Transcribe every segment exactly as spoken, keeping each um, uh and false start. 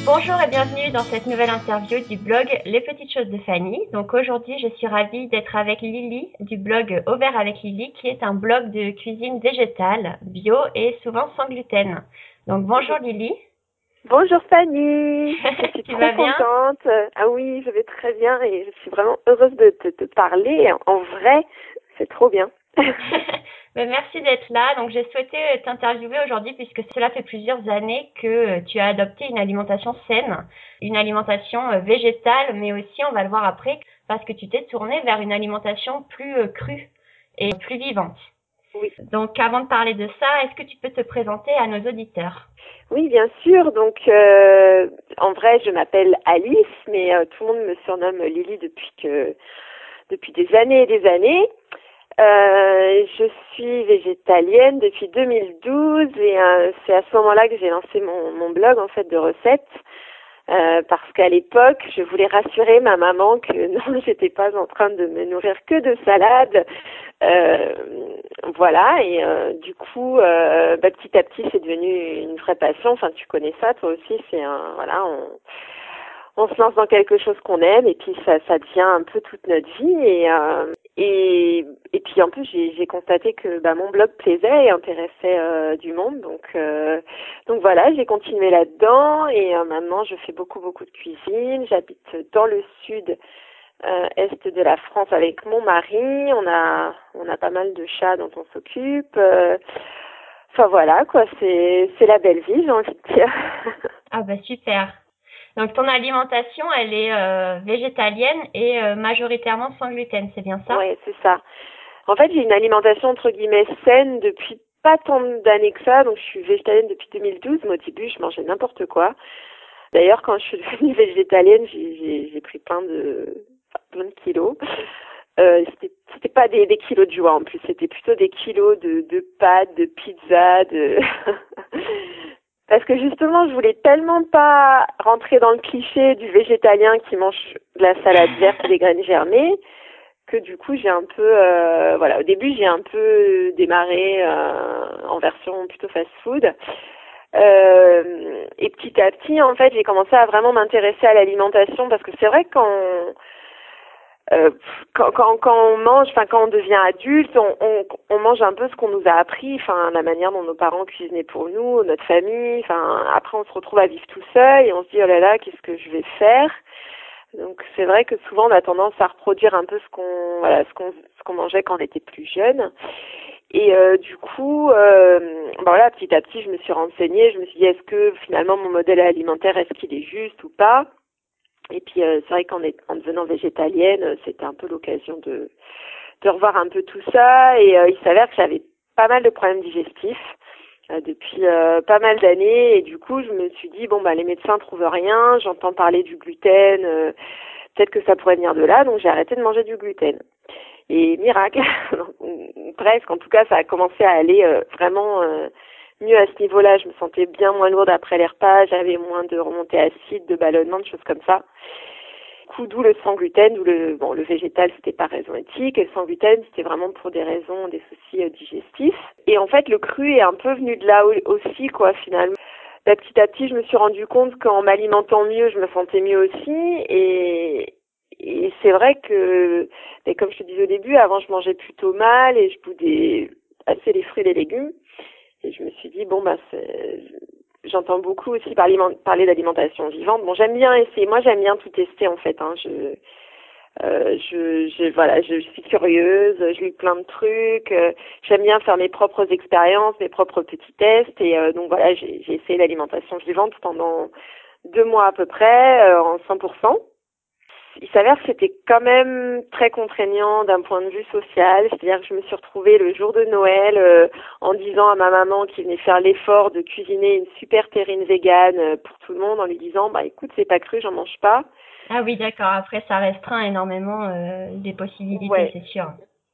Bonjour et bienvenue dans cette nouvelle interview du blog Les Petites Choses de Fanny. Donc aujourd'hui, je suis ravie d'être avec Lily du blog Au Vert avec Lily, qui est un blog de cuisine végétale, bio et souvent sans gluten. Donc bonjour Lily. Bonjour Fanny, je suis Tu trop vas bien? contente. Ah oui, je vais très bien et je suis vraiment heureuse de te, te parler. En vrai, c'est trop bien. Ben, merci d'être là. Donc j'ai souhaité t'interviewer aujourd'hui puisque cela fait plusieurs années que tu as adopté une alimentation saine, une alimentation végétale, mais aussi, on va le voir après, parce que tu t'es tournée vers une alimentation plus crue et plus vivante. Oui. Donc avant de parler de ça, est-ce que tu peux te présenter à nos auditeurs? Oui, bien sûr. Donc, euh, en vrai, je m'appelle Alice, mais euh, tout le monde me surnomme Lily depuis que depuis des années et des années. Euh, je suis végétalienne depuis deux mille douze et euh, c'est à ce moment-là que j'ai lancé mon, mon blog en fait de recettes. Euh, parce qu'à l'époque, je voulais rassurer ma maman que non, j'étais pas en train de me nourrir que de salade. Euh, voilà, et euh, du coup, euh, bah, petit à petit, c'est devenu une vraie passion. Enfin, tu connais ça, toi aussi. C'est un, voilà, on, on se lance dans quelque chose qu'on aime, et puis ça, ça devient un peu toute notre vie. Et euh, et, et puis en plus, j'ai, j'ai constaté que bah, mon blog plaisait et intéressait euh, du monde. Donc, euh, donc voilà, j'ai continué là-dedans. Et euh, maintenant, je fais beaucoup, beaucoup de cuisine. J'habite dans le sud euh, est de la France avec mon mari. On a, on a pas mal de chats dont on s'occupe. Euh, enfin voilà, quoi. C'est, c'est la belle vie, j'ai envie de dire. Ah bah super. Donc ton alimentation, elle est euh, végétalienne et euh, majoritairement sans gluten, c'est bien ça? Ouais, c'est ça. En fait, j'ai une alimentation entre guillemets saine depuis pas tant d'années que ça. Donc, je suis végétalienne depuis deux mille douze. Mais au début, je mangeais n'importe quoi. D'ailleurs, quand je suis devenue végétalienne, j'ai, j'ai, j'ai pris plein de, enfin, plein de kilos. Euh, c'était, c'était pas des, des kilos de joie en plus. C'était plutôt des kilos de, de pâtes, de pizza, de... Parce que justement, je voulais tellement pas rentrer dans le cliché du végétalien qui mange de la salade verte et des graines germées que du coup j'ai un peu euh, voilà au début j'ai un peu démarré euh, en version plutôt fast food euh, et petit à petit en fait j'ai commencé à vraiment m'intéresser à l'alimentation parce que c'est vrai que quand euh, quand, quand, quand on mange, enfin quand on devient adulte, on, on, on mange un peu ce qu'on nous a appris, enfin la manière dont nos parents cuisinaient pour nous, notre famille. Enfin après on se retrouve à vivre tout seul et on se dit oh là là qu'est-ce que je vais faire. Donc c'est vrai que souvent on a tendance à reproduire un peu ce qu'on voilà ce qu'on ce qu'on mangeait quand on était plus jeune. Et euh, du coup, euh, ben voilà, petit à petit, je me suis renseignée. Je me suis dit est-ce que finalement mon modèle alimentaire est-ce qu'il est juste ou pas. Et puis euh, c'est vrai qu'en est, en devenant végétalienne, c'était un peu l'occasion de de revoir un peu tout ça. Et euh, il s'avère que j'avais pas mal de problèmes digestifs euh, depuis euh, pas mal d'années et du coup je me suis dit bon bah les médecins trouvent rien, j'entends parler du gluten, euh, peut-être que ça pourrait venir de là, donc j'ai arrêté de manger du gluten. Et miracle, presque, en tout cas ça a commencé à aller euh, vraiment euh, mieux à ce niveau-là, je me sentais bien moins lourde après les repas, j'avais moins de remontées acides, de ballonnements, de choses comme ça. Coup, d'où le sans gluten, d'où le bon le végétal c'était par raison éthique et le sans gluten c'était vraiment pour des raisons des soucis euh, digestifs et en fait le cru est un peu venu de là aussi quoi finalement. Là, petit à petit je me suis rendu compte qu'en m'alimentant mieux je me sentais mieux aussi et et c'est vrai que mais comme je te disais au début avant je mangeais plutôt mal et je boudais assez les fruits et les légumes et je me suis dit bon bah c'est j'entends beaucoup aussi parler, parler d'alimentation vivante. Bon, j'aime bien essayer. Moi, j'aime bien tout tester en fait. Hein. Je, euh, je, je, voilà, je, je suis curieuse. Je lis plein de trucs. Euh, j'aime bien faire mes propres expériences, mes propres petits tests. Et euh, donc voilà, j'ai, j'ai essayé l'alimentation vivante pendant deux mois à peu près, euh, en cent pour cent. Il s'avère que c'était quand même très contraignant d'un point de vue social, c'est-à-dire que je me suis retrouvée le jour de Noël euh, en disant à ma maman qui venait faire l'effort de cuisiner une super terrine végane euh, pour tout le monde en lui disant bah écoute c'est pas cru, j'en mange pas. Ah oui, d'accord. Après, ça restreint énormément euh, des possibilités, Ouais, c'est sûr.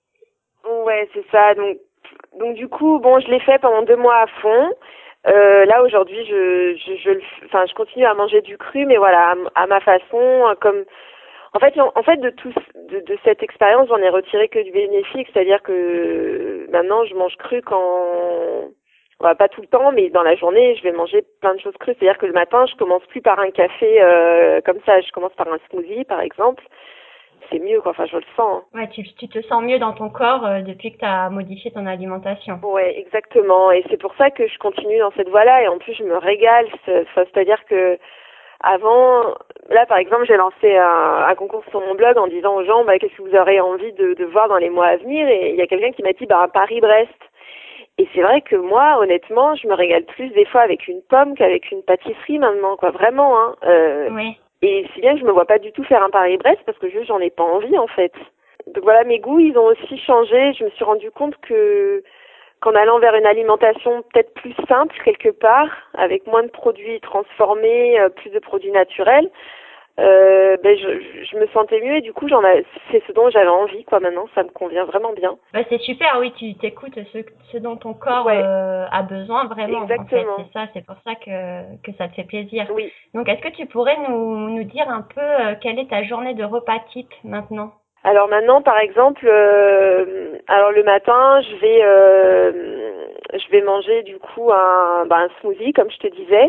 ouais c'est ça. Donc donc du coup bon je l'ai fait pendant deux mois à fond. Euh, là aujourd'hui je je je enfin je continue à manger du cru mais voilà à, à ma façon comme En fait, en fait, de tout, de, de cette expérience, j'en ai retiré que du bénéfique, c'est-à-dire que maintenant, je mange cru quand, Ouais, pas tout le temps, mais dans la journée, je vais manger plein de choses crues. C'est-à-dire que le matin, je commence plus par un café euh, comme ça. Je commence par un smoothie, par exemple. C'est mieux, quoi. Enfin, je le sens. Ouais, tu, tu te sens mieux dans ton corps euh, depuis que tu as modifié ton alimentation. Ouais, exactement. Et c'est pour ça que je continue dans cette voie-là. Et en plus, je me régale. C'est- C'est-à-dire que avant, là, par exemple, j'ai lancé un, un concours sur mon blog en disant aux gens, bah, qu'est-ce que vous aurez envie de, de voir dans les mois à venir. Et il y a quelqu'un qui m'a dit, bah, Paris-Brest. Et c'est vrai que moi, honnêtement, je me régale plus des fois avec une pomme qu'avec une pâtisserie maintenant, quoi. Vraiment, hein. Euh, Oui. et si bien que je me vois pas du tout faire un Paris-Brest parce que juste j'en ai pas envie, en fait. Donc voilà, mes goûts, ils ont aussi changé. Je me suis rendu compte que qu'en allant vers une alimentation peut-être plus simple quelque part, avec moins de produits transformés, euh, plus de produits naturels, euh, ben je, je me sentais mieux et du coup j'en ai, c'est ce dont j'avais envie, quoi. Maintenant, ça me convient vraiment bien. Bah, c'est super, oui, tu t'écoutes ce, ce dont ton corps Ouais, euh, a besoin vraiment, en fait. exactement. C'est ça, c'est pour ça que, que ça te fait plaisir. Oui. Donc, est-ce que tu pourrais nous, nous dire un peu euh, quelle est ta journée de repas type maintenant? Alors maintenant, par exemple, euh, alors le matin, je vais, euh, je vais manger du coup un, bah, un smoothie, comme je te disais.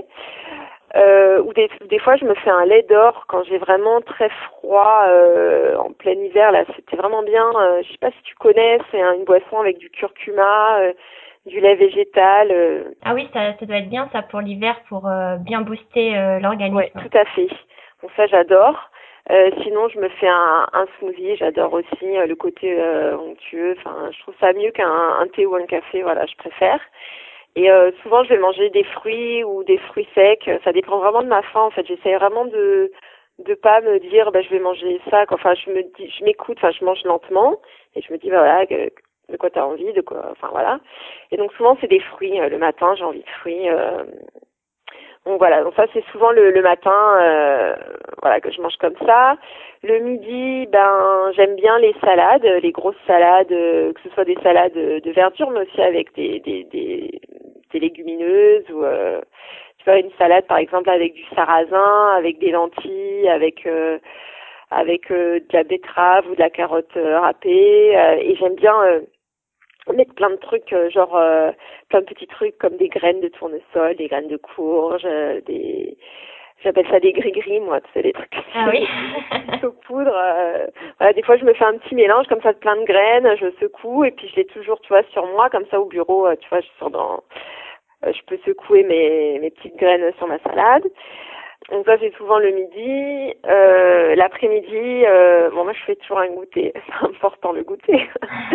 Euh, ou des, des fois je me fais un lait d'or quand j'ai vraiment très froid euh, en plein hiver. Là, c'était vraiment bien. Euh, je sais pas si tu connais, c'est un- une boisson avec du curcuma, euh, du lait végétal. Euh, Ah oui, ça, ça doit être bien ça pour l'hiver, pour euh, bien booster euh, ouais, l'organisme. tout à fait. Bon, ça j'adore. Euh, sinon, je me fais un, un smoothie. J'adore aussi euh, le côté euh, onctueux. Enfin, je trouve ça mieux qu'un un thé ou un café. Voilà, je préfère. Et euh, souvent, je vais manger des fruits ou des fruits secs. Ça dépend vraiment de ma faim. En fait, j'essaie vraiment de de pas me dire, bah, je vais manger ça, quoi. Enfin, je me dis, je m'écoute. Enfin, je mange lentement et je me dis, bah, voilà, que- de quoi t'as envie, de quoi. Enfin, voilà. Et donc souvent, c'est des fruits. Euh, Le matin, j'ai envie de fruits. Euh, donc voilà. Donc ça, c'est souvent le, le matin, euh, voilà, que je mange comme ça. Le midi, ben, j'aime bien les salades, les grosses salades, euh, que ce soit des salades de verdure, mais aussi avec des des des, des légumineuses ou euh, tu vois une salade par exemple avec du sarrasin, avec des lentilles, avec euh, avec euh, de la betterave ou de la carotte euh, râpée. Euh, et j'aime bien euh, mettre plein de trucs, euh, genre euh, plein de petits trucs comme des graines de tournesol, des graines de courge, euh, des j'appelle ça des gris-gris, moi, tu sais, des trucs Ah oui. au poudre. Euh, voilà, des fois, je me fais un petit mélange comme ça de plein de graines, je secoue et puis je l'ai toujours, tu vois, sur moi, comme ça au bureau, euh, tu vois, je sors dans, euh, je peux secouer mes, mes petites graines sur ma salade. Donc ça, c'est souvent le midi. Euh, l'après-midi, euh, bon, moi, je fais toujours un goûter. C'est important, le goûter.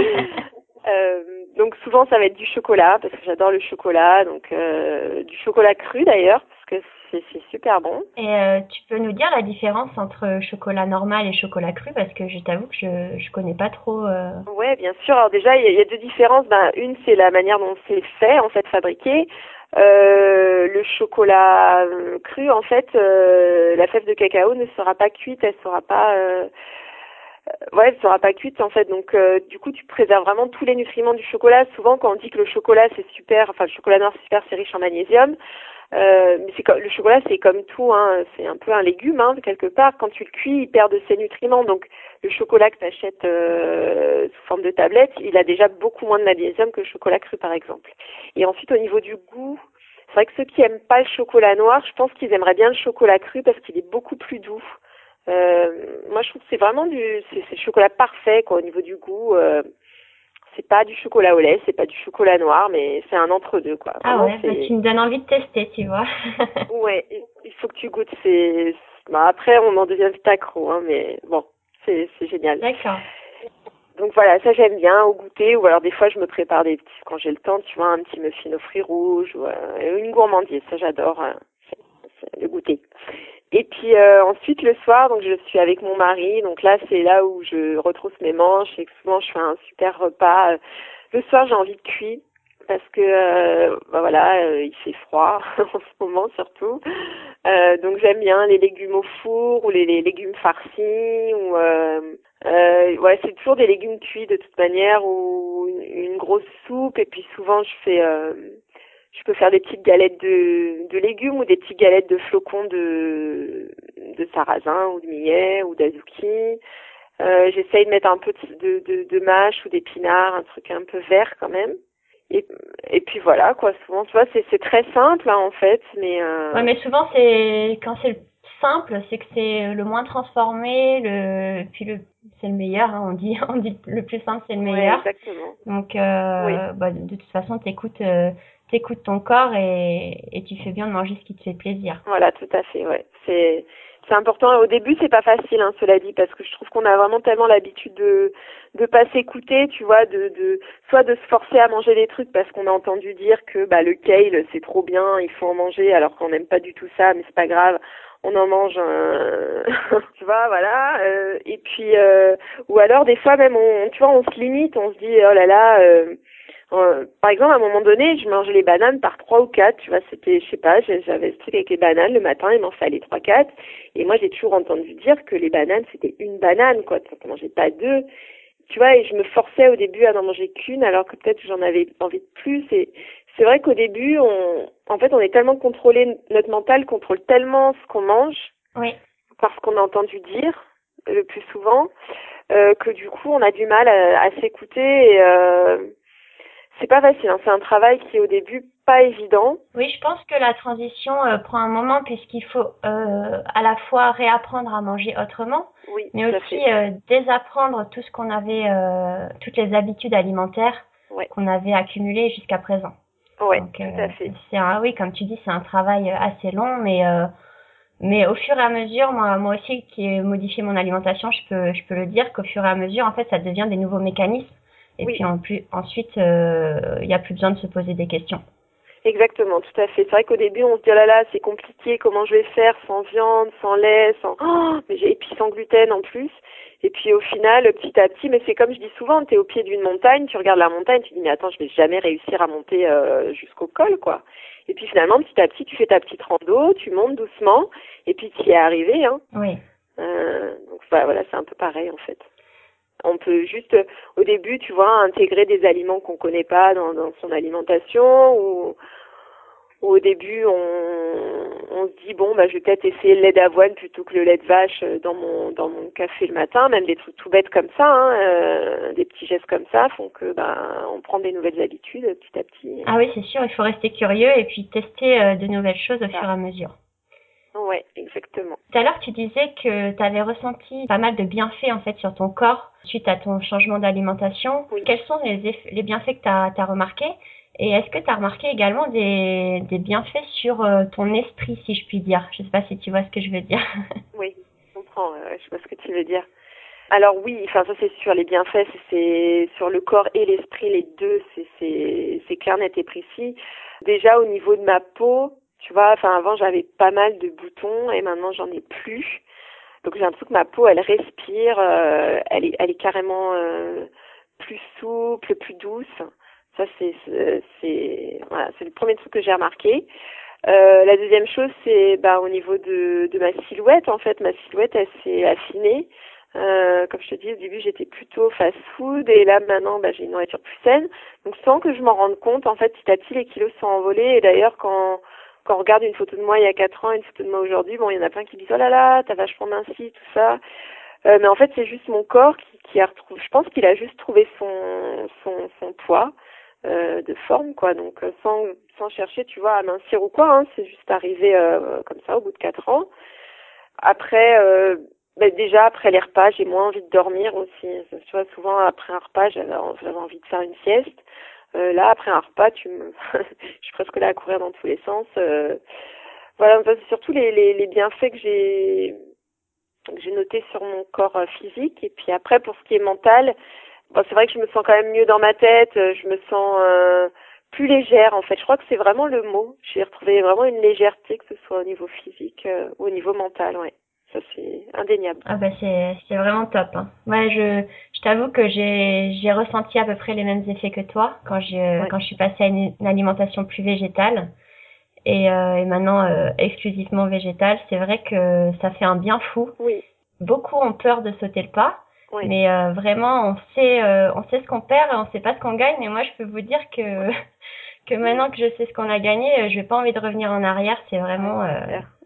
Euh, donc souvent ça va être du chocolat parce que j'adore le chocolat, donc euh, du chocolat cru d'ailleurs parce que c'est c'est super bon. Et euh, tu peux nous dire la différence entre chocolat normal et chocolat cru parce que je t'avoue que je je connais pas trop. Euh... Ouais, bien sûr. Alors déjà il y, a il y a deux différences. Ben une c'est la manière dont c'est fait en fait fabriqué. Euh, le chocolat euh, cru en fait, euh, la fève de cacao ne sera pas cuite, elle sera pas euh, ouais, elle sera pas cuite en fait, donc euh, du coup tu préserves vraiment tous les nutriments du chocolat. Souvent quand on dit que le chocolat c'est super, enfin le chocolat noir c'est super, c'est riche en magnésium, euh, mais c'est comme le chocolat c'est comme tout, hein, c'est un peu un légume hein, quelque part. Quand tu le cuis, il perd de ses nutriments. Donc le chocolat que tu achètes euh, sous forme de tablette, il a déjà beaucoup moins de magnésium que le chocolat cru par exemple. Et ensuite au niveau du goût, c'est vrai que ceux qui aiment pas le chocolat noir, je pense qu'ils aimeraient bien le chocolat cru parce qu'il est beaucoup plus doux. Euh, moi, je trouve que c'est vraiment du, c'est, c'est le chocolat parfait, quoi, au niveau du goût. Euh, c'est pas du chocolat au lait, c'est pas du chocolat noir, mais c'est un entre-deux, quoi. Ah Vraiment, ouais, bah tu c'est, me donnes envie de tester, tu vois. ouais, il il faut que tu goûtes. C'est, bah, après, on en devient vite accro, hein, mais bon, c'est, c'est génial. D'accord. Donc voilà, ça j'aime bien au goûter, ou alors des fois je me prépare des petits, quand j'ai le temps, tu vois, un petit muffin aux fruits rouges, ou euh, une gourmandise, ça j'adore, hein, c'est- c'est le goûter. Et puis euh, ensuite le soir, donc je suis avec mon mari, donc là c'est là où je retrousse mes manches et que souvent je fais un super repas. Euh, Le soir j'ai envie de cuire parce que euh, bah voilà, euh, il fait froid en ce moment surtout. Euh, donc j'aime bien les légumes au four ou les, les légumes farcis ou euh, euh, ouais c'est toujours des légumes cuits de toute manière ou une, une grosse soupe et puis souvent je fais euh, je peux faire des petites galettes de, de légumes ou des petites galettes de flocons de, de sarrasin ou de millet ou d'azuki. Euh, j'essaye de mettre un peu de, de, de mâche ou d'épinards, un truc un peu vert quand même. Et, et puis voilà, quoi. Souvent, tu vois, c'est, c'est très simple, hein, en fait, mais... Euh... Ouais, mais souvent, c'est quand c'est simple, c'est que c'est le moins transformé, le puis le c'est le meilleur, hein, on dit on dit le plus simple c'est le Ouais, meilleur. exactement. Donc euh, Oui. bah, de, de toute façon, t'écoutes euh, t'écoutes ton corps et et tu fais bien de manger ce qui te fait plaisir. Voilà, tout à fait, ouais. C'est c'est important. Au début, c'est pas facile, hein, cela dit, parce que je trouve qu'on a vraiment tellement l'habitude de de pas s'écouter, tu vois, de de soit de se forcer à manger des trucs parce qu'on a entendu dire que bah le kale c'est trop bien, il faut en manger, alors qu'on n'aime pas du tout ça, mais c'est pas grave. On en mange, un... tu vois, voilà. Euh, et puis, euh, ou alors des fois même, on, tu vois, on se limite, on se dit, oh là là. Euh, Euh, par exemple, à un moment donné, je mangeais les bananes par trois ou quatre, tu vois, c'était, je sais pas, j'avais ce truc avec les bananes le matin, il m'en fallait trois, quatre, et moi j'ai toujours entendu dire que les bananes c'était une banane, quoi, tu n'en mangeais pas deux, tu vois, et je me forçais au début à n'en manger qu'une, alors que peut-être j'en avais envie de plus, et c'est vrai qu'au début, on, en fait, on est tellement contrôlé, notre mental contrôle tellement ce qu'on mange, Oui. parce qu'on a entendu dire le plus souvent, euh, que du coup, on a du mal à, à s'écouter, et euh, c'est pas facile, hein. C'est un travail qui est au début pas évident. Oui, je pense que la transition euh, prend un moment puisqu'il faut euh, à la fois réapprendre à manger autrement, Oui, mais tout à aussi fait. euh, désapprendre tout ce qu'on avait, euh, toutes les habitudes alimentaires Ouais, qu'on avait accumulées jusqu'à présent. ouais, Donc, tout euh, à fait. c'est un, oui, comme tu dis, c'est un travail assez long, mais euh, mais au fur et à mesure, moi, moi aussi qui ai modifié mon alimentation, je peux je peux le dire qu'au fur et à mesure, en fait, ça devient des nouveaux mécanismes. Et Oui, puis en plus, ensuite, euh, il n'y a plus besoin de se poser des questions. exactement, tout à fait. C'est vrai qu'au début, on se dit, oh là là, c'est compliqué, comment je vais faire sans viande, sans lait, sans... Oh, mais j'ai... et puis sans gluten en plus. Et puis au final, petit à petit, mais c'est comme je dis souvent, tu es au pied d'une montagne, tu regardes la montagne, tu dis, mais attends, je vais jamais réussir à monter euh, jusqu'au col, quoi. Et puis finalement, petit à petit, tu fais ta petite rando, tu montes doucement, et puis tu y es arrivé, hein. Oui. Euh, donc bah, voilà, c'est un peu pareil en fait. On peut juste, au début, tu vois, intégrer des aliments qu'on connaît pas dans, dans son alimentation, ou, ou au début, on, on se dit bon, bah, je vais peut-être essayer le lait d'avoine plutôt que le lait de vache dans mon dans mon café le matin, même des trucs tout bêtes comme ça, hein, euh, des petits gestes comme ça font que bah, on prend des nouvelles habitudes petit à petit. Ah oui, c'est sûr, il faut rester curieux et puis tester euh, de nouvelles choses au Ça. fur et à mesure. Ouais, exactement. Tout à l'heure, tu disais que tu avais ressenti pas mal de bienfaits en fait sur ton corps suite à ton changement d'alimentation. Oui. Quels sont les, eff- les bienfaits que tu as remarqués? Et est-ce que tu as remarqué également des, des bienfaits sur euh, ton esprit, si je puis dire? Je sais pas si tu vois ce que je veux dire. Oui, je comprends, ouais, ouais, je vois ce que tu veux dire. Alors oui, enfin ça c'est sûr, les bienfaits, c'est, c'est sur le corps et l'esprit, les deux, c'est, c'est, c'est clair, net et précis. Déjà au niveau de ma peau, tu vois, enfin avant j'avais pas mal de boutons et maintenant j'en ai plus. Donc j'ai l'impression que ma peau, elle respire, euh, elle est, elle est carrément euh, plus souple, plus douce. Ça c'est, c'est, c'est, voilà, c'est le premier truc que j'ai remarqué. Euh, la deuxième chose, c'est bah, au niveau de, de ma silhouette. En fait, ma silhouette, elle s'est affinée. Euh, comme je te dis, au début, j'étais plutôt fast-food et là, maintenant, bah, j'ai une nourriture plus saine. Donc, sans que je m'en rende compte, en fait, petit à petit, les kilos sont envolés. Et d'ailleurs, quand quand on regarde une photo de moi il y a quatre ans et une photo de moi aujourd'hui, bon, il y en a plein qui disent, oh là là, t'as vachement minci, tout ça. Euh, mais en fait, c'est juste mon corps qui, qui a retrouvé, je pense qu'il a juste trouvé son, son, son poids euh, de forme, quoi. Donc, euh, sans, sans chercher, tu vois, à mincir ou quoi, hein, c'est juste arrivé euh, comme ça au bout de quatre ans. Après, euh, ben déjà, après les repas, j'ai moins envie de dormir aussi. Tu vois, souvent, après un repas, j'avais, j'avais envie de faire une sieste. Euh, là, après un repas, tu me... je suis presque là à courir dans tous les sens. Euh, voilà, c'est surtout les, les, les bienfaits que j'ai que j'ai noté sur mon corps euh, physique. Et puis après, pour ce qui est mental, bon, c'est vrai que je me sens quand même mieux dans ma tête. euh, Je me sens euh, plus légère, en fait. Je crois que c'est vraiment le mot. J'ai retrouvé vraiment une légèreté, que ce soit au niveau physique euh, ou au niveau mental, ouais. Ça, c'est indéniable. Ah bah c'est c'est vraiment top, hein. Ouais, je je t'avoue que j'ai j'ai ressenti à peu près les mêmes effets que toi quand je Ouais. quand je suis passée à une, une alimentation plus végétale et, euh, et maintenant euh, exclusivement végétale. C'est vrai que ça fait un bien fou. Oui, Beaucoup ont peur de sauter le pas, oui. mais euh, vraiment on sait euh, on sait ce qu'on perd et on sait pas ce qu'on gagne. Mais moi je peux vous dire que que maintenant que je sais ce qu'on a gagné, euh, j'ai pas envie de revenir en arrière. C'est Ouais, vraiment c'est euh, clair.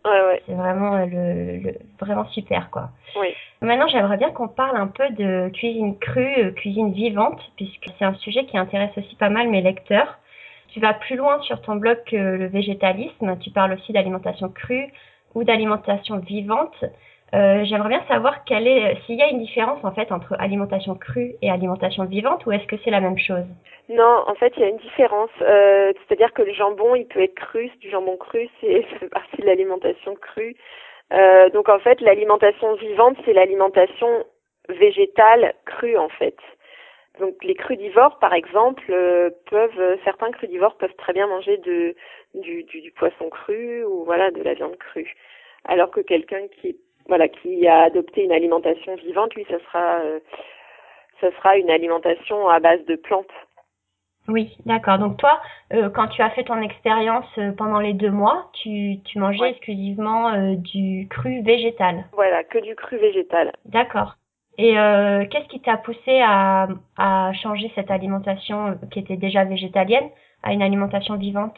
Ouais, ouais. C'est vraiment euh, le, le vraiment super, quoi. Oui. Maintenant, j'aimerais bien qu'on parle un peu de cuisine crue, euh, cuisine vivante, puisque c'est un sujet qui intéresse aussi pas mal mes lecteurs. Tu vas plus loin sur ton blog que le végétalisme. Tu parles aussi d'alimentation crue ou d'alimentation vivante. Euh, j'aimerais bien savoir quelle est, s'il y a une différence en fait entre alimentation crue et alimentation vivante, ou est-ce que c'est la même chose? Non, en fait, il y a une différence. Euh, c'est-à-dire que le jambon, il peut être cru. Du jambon cru, c'est, ça fait partie de l'alimentation crue. Euh, donc, en fait, l'alimentation vivante, c'est l'alimentation végétale crue, en fait. Donc, les crudivores, par exemple, euh, peuvent, certains crudivores peuvent très bien manger de, du, du, du poisson cru ou voilà, de la viande crue. Alors que quelqu'un qui, voilà, qui a adopté une alimentation vivante, lui, ça sera, euh, ça sera une alimentation à base de plantes. Oui, d'accord. Donc toi, euh, quand tu as fait ton expérience euh, pendant les deux mois, tu, tu mangeais Ouais. exclusivement euh, du cru végétal. Voilà, que du cru végétal. D'accord. Et euh, qu'est-ce qui t'a poussé à, à changer cette alimentation euh, qui était déjà végétalienne à une alimentation vivante?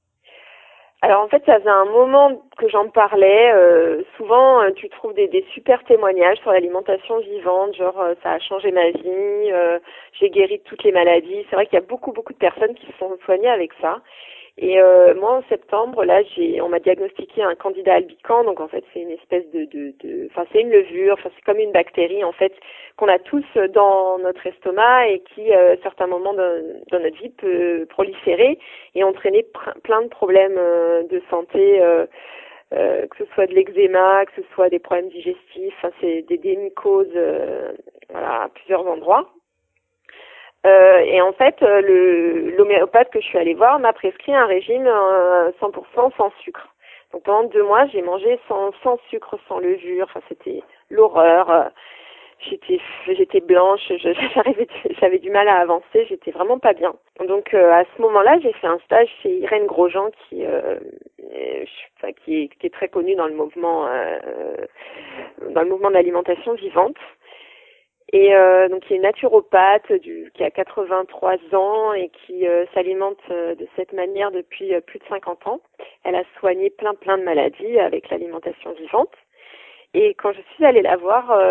Alors en fait, ça faisait un moment que j'en parlais. Euh, souvent, euh, tu trouves des, des super témoignages sur l'alimentation vivante, genre euh, ça a changé ma vie, euh, j'ai guéri de toutes les maladies. C'est vrai qu'il y a beaucoup, beaucoup de personnes qui se sont soignées avec ça. Et euh, moi, en septembre, là, j'ai, on m'a diagnostiqué un candidat albicans. Donc, en fait, c'est une espèce de, de, de, enfin, c'est une levure. Enfin, c'est comme une bactérie, en fait, qu'on a tous dans notre estomac et qui, euh, à certains moments de, dans notre vie, peut proliférer et entraîner pr- plein de problèmes euh, de santé, euh, euh, que ce soit de l'eczéma, que ce soit des problèmes digestifs. Enfin, c'est des, des mycoses, euh, voilà, à plusieurs endroits. Euh, et en fait, euh, le l'homéopathe que je suis allée voir m'a prescrit un régime euh, cent pour cent sans sucre. Donc pendant deux mois, j'ai mangé sans, sans sucre, sans levure. Enfin, c'était l'horreur. Euh, J'étais j'étais blanche, je, j'arrivais, j'avais du mal à avancer, j'étais vraiment pas bien. Donc euh, à ce moment-là, j'ai fait un stage chez Irène Grosjean, qui, euh, je, enfin, qui, est, qui est très connue dans le mouvement, euh, dans le mouvement de l'alimentation vivante. Et euh, donc, il y a une naturopathe du, qui a quatre-vingt-trois ans et qui euh, s'alimente euh, de cette manière depuis euh, plus de cinquante ans. Elle a soigné plein, plein de maladies avec l'alimentation vivante. Et quand je suis allée la voir euh,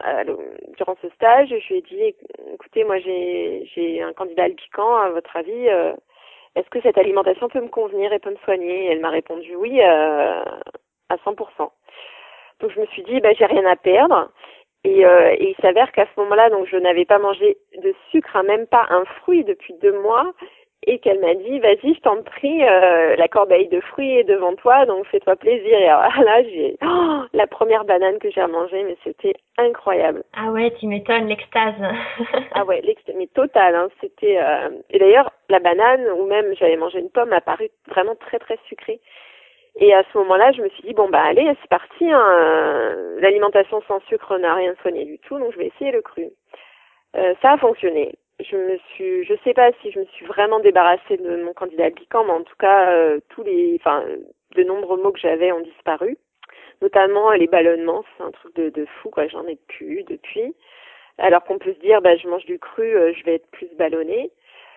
durant ce stage, je lui ai dit, écoutez, moi, j'ai, j'ai un candidat albicans, à votre avis, euh, est-ce que cette alimentation peut me convenir et peut me soigner? Et elle m'a répondu oui euh, à cent pour cent. Donc, je me suis dit, bah, j'ai rien à perdre. Et, euh, et il s'avère qu'à ce moment-là, donc je n'avais pas mangé de sucre, hein, même pas un fruit depuis deux mois, et qu'elle m'a dit, vas-y, je t'en prie, euh, la corbeille de fruits est devant toi, donc fais-toi plaisir. Et alors là, j'ai oh, la première banane que j'ai mangée, mais c'était incroyable. Ah ouais, tu m'étonnes, l'extase. Ah ouais, l'ex- mais total, hein, c'était. Euh... Et d'ailleurs, la banane ou même j'avais mangé une pomme a paru vraiment très très sucrée. Et à ce moment-là, je me suis dit, bon, bah allez, c'est parti, hein. L'alimentation sans sucre n'a rien soigné du tout, donc je vais essayer le cru. Euh, ça a fonctionné. Je me suis, je sais pas si je me suis vraiment débarrassée de mon candidat albicans, mais en tout cas, euh, tous les, enfin, de nombreux mots que j'avais ont disparu, notamment les ballonnements, c'est un truc de, de fou, quoi, j'en ai plus depuis. Alors qu'on peut se dire, bah, je mange du cru, euh, je vais être plus ballonnée.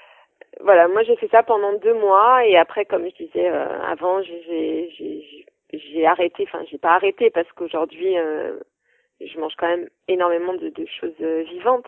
Voilà, moi j'ai fait ça pendant deux mois et après, comme je disais euh, avant, j'ai, j'ai, j'ai, j'ai arrêté, enfin j'ai pas arrêté parce qu'aujourd'hui euh, je mange quand même énormément de, de choses euh, vivantes,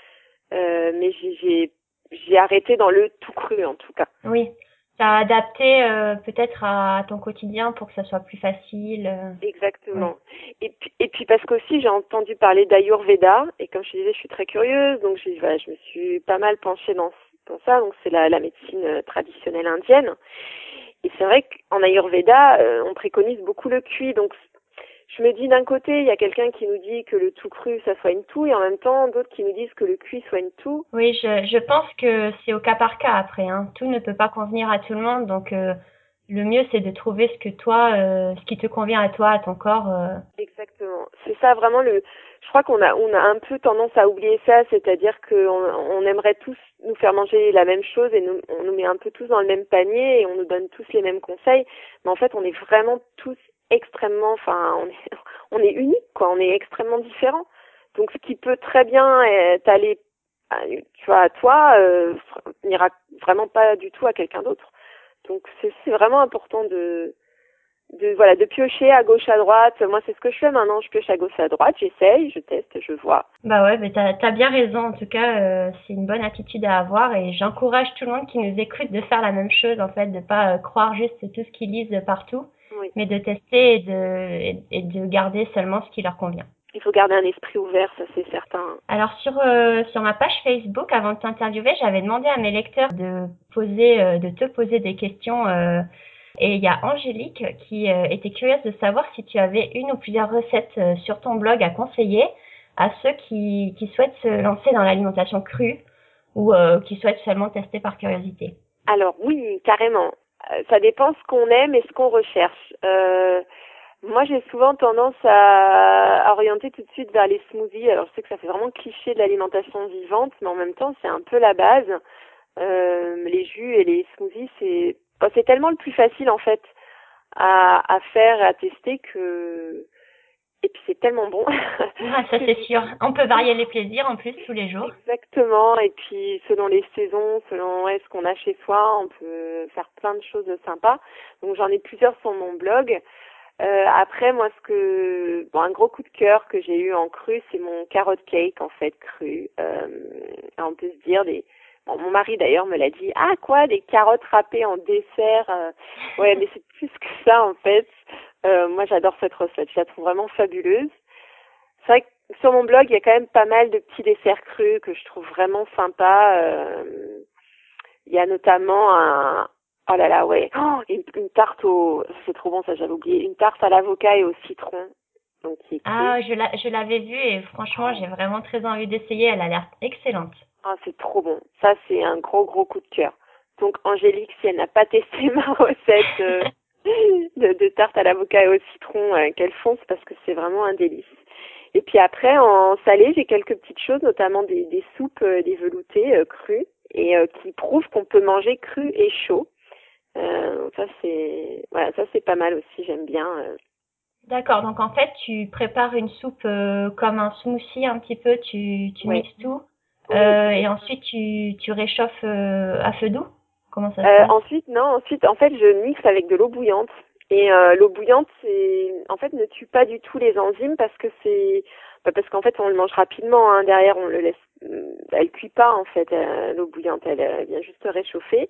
euh, mais j'ai, j'ai, j'ai arrêté dans le tout cru en tout cas. Oui, t'as adapté euh, peut-être à ton quotidien pour que ça soit plus facile. euh. Oui. Exactement. Et puis, et puis parce qu'aussi j'ai entendu parler d'Ayurveda et comme je te disais, je suis très curieuse, donc j'ai, voilà, je me suis pas mal penchée dans, dans ça. Donc c'est la, la médecine euh, traditionnelle indienne. Et c'est vrai qu'en Ayurveda, euh, on préconise beaucoup le cuit. Donc je me dis d'un côté, il y a quelqu'un qui nous dit que le tout cru, ça soigne tout, et en même temps, d'autres qui nous disent que le cuit soigne tout. Oui, je, je pense que c'est au cas par cas après, hein. Tout ne peut pas convenir à tout le monde, donc euh, le mieux c'est de trouver ce que toi, euh, ce qui te convient à toi, à ton corps. euh. Exactement. C'est ça vraiment le. Je crois qu'on a on a un peu tendance à oublier ça, c'est-à-dire qu'on on aimerait tous nous faire manger la même chose et nous, on nous met un peu tous dans le même panier et on nous donne tous les mêmes conseils, mais en fait on est vraiment tous extrêmement, enfin on est on est unique quoi, on est extrêmement différents. Donc ce qui peut très bien être aller, tu vois, à toi, euh, n'ira vraiment pas du tout à quelqu'un d'autre. Donc c'est c'est vraiment important de de voilà de piocher à gauche à droite. Moi c'est ce que je fais maintenant, je pioche à gauche à droite, j'essaye, je teste, je vois. Bah ouais, mais t'as, t'as bien raison. En tout cas, euh, c'est une bonne attitude à avoir et j'encourage tout le monde qui nous écoute de faire la même chose, en fait, de pas euh, croire juste tout ce qu'ils lisent partout, Oui. mais de tester et de, et, et de garder seulement ce qui leur convient. Il faut garder un esprit ouvert, ça c'est certain. Alors sur euh, sur ma page Facebook, avant de t'interviewer, j'avais demandé à mes lecteurs de poser, euh, de te poser des questions. Euh, et il y a Angélique qui euh, était curieuse de savoir si tu avais une ou plusieurs recettes euh, sur ton blog à conseiller à ceux qui, qui souhaitent se lancer dans l'alimentation crue ou euh, qui souhaitent seulement tester par curiosité. Alors oui, carrément. Euh, ça dépend ce qu'on aime et ce qu'on recherche. Euh, moi, j'ai souvent tendance à, à orienter tout de suite vers les smoothies. Alors, je sais que ça fait vraiment cliché de l'alimentation vivante, mais en même temps, c'est un peu la base. Euh, les jus et les smoothies, c'est, bah, c'est tellement le plus facile en fait à, à faire et à tester que et puis c'est tellement bon. Ah, ça c'est sûr. On peut varier les plaisirs en plus tous les jours. Exactement. Et puis selon les saisons, selon ouais, ce qu'on a chez soi, on peut faire plein de choses sympas. Donc j'en ai plusieurs sur mon blog. Euh, après, moi, ce que bon, un gros coup de cœur que j'ai eu en cru, c'est mon carrot cake en fait cru. Euh, on peut se dire des bon, mon mari d'ailleurs me l'a dit. Ah quoi, des carottes râpées en dessert. Euh, ouais, mais c'est plus que ça en fait. Euh, moi, j'adore cette recette. Je la trouve vraiment fabuleuse. C'est vrai que sur mon blog, il y a quand même pas mal de petits desserts crus que je trouve vraiment sympas. Euh, il y a notamment un oh là là ouais oh, une, une tarte au c'est trop bon ça j'avais oublié une tarte à l'avocat et au citron donc qui est crue. Ah, je, la, je l'avais vue et franchement, j'ai vraiment très envie d'essayer. Elle a l'air excellente. Ah, c'est trop bon. Ça, c'est un gros, gros coup de cœur. Donc, Angélique, si elle n'a pas testé ma recette euh, de, de tarte à l'avocat et au citron euh, qu'elle fonce parce que c'est vraiment un délice. Et puis après, en salé, j'ai quelques petites choses, notamment des, des soupes, euh, des veloutés euh, crues et euh, qui prouvent qu'on peut manger cru et chaud. Euh, ça, c'est voilà, ça c'est pas mal aussi. J'aime bien. Euh. D'accord, donc en fait, tu prépares une soupe euh, comme un smoothie un petit peu, tu, tu Ouais. mixes tout Oui. euh, et ensuite tu, tu réchauffes euh, à feu doux? Comment ça se Euh, passe? ensuite, non, ensuite, en fait, je mixe avec de l'eau bouillante. Et euh, l'eau bouillante, c'est, en fait, ne tue pas du tout les enzymes parce que c'est, bah, parce qu'en fait, on le mange rapidement. Hein, derrière, on le laisse, elle cuit pas en fait. Euh, l'eau bouillante, elle, elle vient juste réchauffer.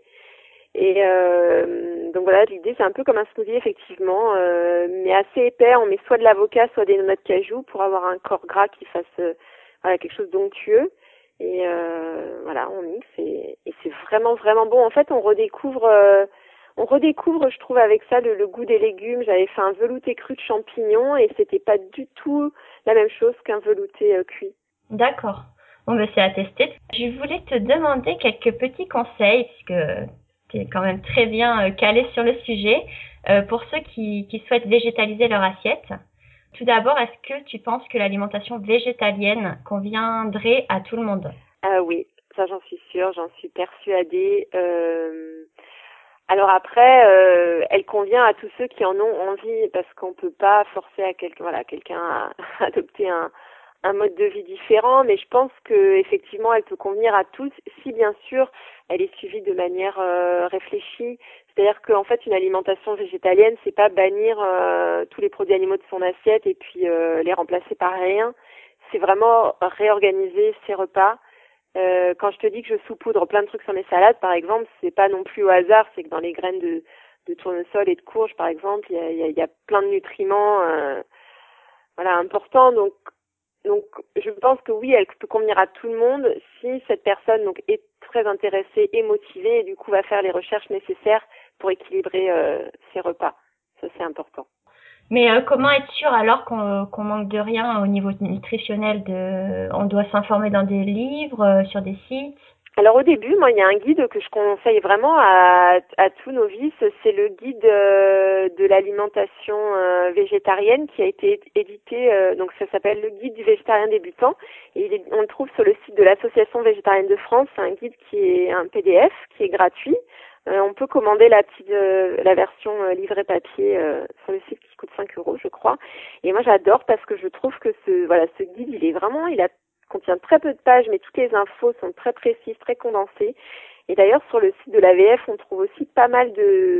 Et euh, donc voilà, l'idée, c'est un peu comme un smoothie effectivement, euh, mais assez épais. On met soit de l'avocat, soit des noix de cajou pour avoir un corps gras qui fasse euh, voilà, quelque chose d'onctueux. Et euh, voilà, on mixe et, et c'est vraiment vraiment bon. En fait, on redécouvre, euh, on redécouvre, je trouve, avec ça le, le goût des légumes. J'avais fait un velouté cru de champignons et c'était pas du tout la même chose qu'un velouté euh, cuit. D'accord. Bon, ben c'est à tester. Je voulais te demander quelques petits conseils, puisque tu es quand même très bien euh, calé sur le sujet, euh, pour ceux qui, qui souhaitent végétaliser leur assiette. Tout d'abord, est-ce que tu penses que l'alimentation végétalienne conviendrait à tout le monde? Ah oui, ça j'en suis sûre, j'en suis persuadée. Euh... Alors après, euh, elle convient à tous ceux qui en ont envie, parce qu'on peut pas forcer à quelqu'un, voilà, quelqu'un à adopter un, un mode de vie différent, mais je pense que effectivement, elle peut convenir à tous, si bien sûr, elle est suivie de manière euh, réfléchie. C'est-à-dire qu'en fait, une alimentation végétalienne, c'est pas bannir euh, tous les produits animaux de son assiette et puis euh, les remplacer par rien. C'est vraiment réorganiser ses repas. Euh, quand je te dis que je saupoudre plein de trucs sur mes salades, par exemple, c'est pas non plus au hasard, c'est que dans les graines de, de tournesol et de courge, par exemple, il y a, il y a, il y a plein de nutriments, euh, voilà, importants. Donc, donc, je pense que oui, elle peut convenir à tout le monde si cette personne donc est très intéressée et motivée et du coup va faire les recherches nécessaires pour équilibrer euh, ses repas. Ça, c'est important. Mais euh, comment être sûr alors qu'on qu'on manque de rien au niveau nutritionnel de... On doit s'informer dans des livres, euh, sur des sites? Alors au début, moi, il y a un guide que je conseille vraiment à, à tous novices, c'est le guide euh, de l'alimentation euh, végétarienne qui a été édité, euh, donc ça s'appelle le guide du végétarien débutant, et il est, on le trouve sur le site de l'Association végétarienne de France. C'est un guide qui est un P D F, qui est gratuit. Euh, on peut commander la petite, euh, la version euh, livret papier euh, sur le site qui coûte cinq euros, je crois. Et moi, j'adore parce que je trouve que ce, voilà, ce guide, il est vraiment, il a contient très peu de pages, mais toutes les infos sont très précises, très condensées. Et d'ailleurs, sur le site de l'A V F, on trouve aussi pas mal de,